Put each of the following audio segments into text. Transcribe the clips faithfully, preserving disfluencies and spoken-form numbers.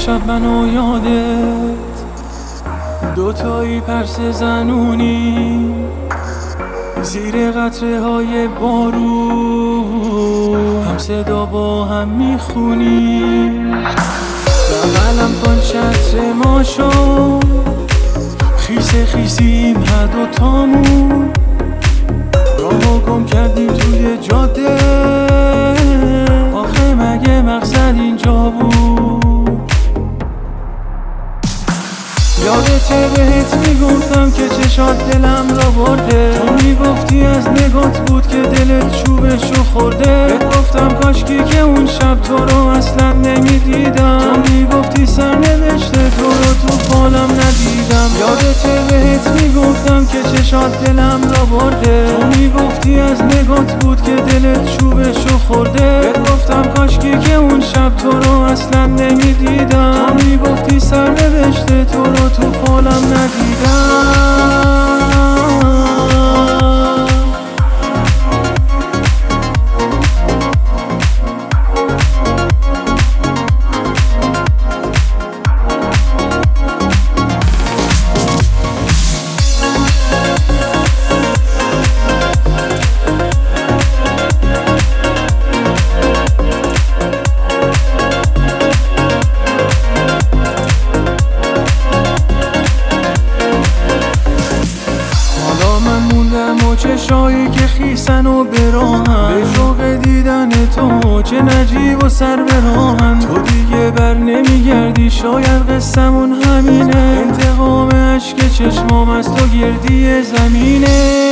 شب منو یادت دوتایی پرس زنونی زیر قطره های بارون هم صدا با هم میخونیم بغلم کن چتر ما شد خیس خیسیم هر دوتامون راهو گم کردیم توی جاده آخه مگه مقصد اینجا بود یادته بهت میگفتم که چشات دلم را برده تو میگفتی از نگات بود که دلت چوبشو خورده بهت گفتم کاشکی که اون شب تو رو اصلا نمیدیدم تو میگفتی سرنوشته تو رو تو فالم ندیدم یادته بهت میگفتم که چشات دلم را برده تو میگفتی از نگات بود که دلت چوبشو خورده بهت گفتم کاشکی که اون شب تو رو اصلا نمیدیدم تو میگفتی سرنوشته تو رو تو فالم ندیدم چشایی که خیسن و براهم به شوق دیدن تو چه نجیب و سر براهم تو دیگه بر نمیگردی شاید قصمون همینه انتقام عشق چشمام از تو گردی زمینه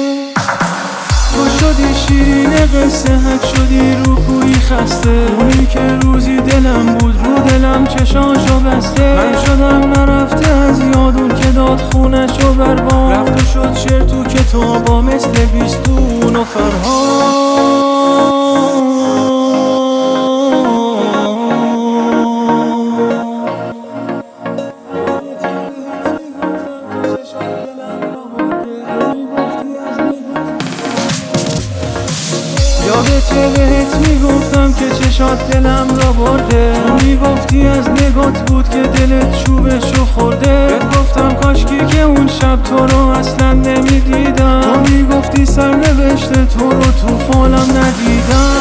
تو شدی شیرین قصه حک شدی رو کوی خسته اونی که روزی دلم بود رو دلم چشاشو بسته من شدم نرفته از یادون که داد خونشو برباد رفت و شد شعر تو کتابا مثل بیستون و فرهاد یادته بهت میگفتم که چشات دلم را برده تو میگفتی از نگات بود که دلت چوبشو خورده بهت گفتم کاشکی که اون شب تو رو اصلا نمیدیدم تو میگفتی سرنوشته تو رو تو فالم ندیدم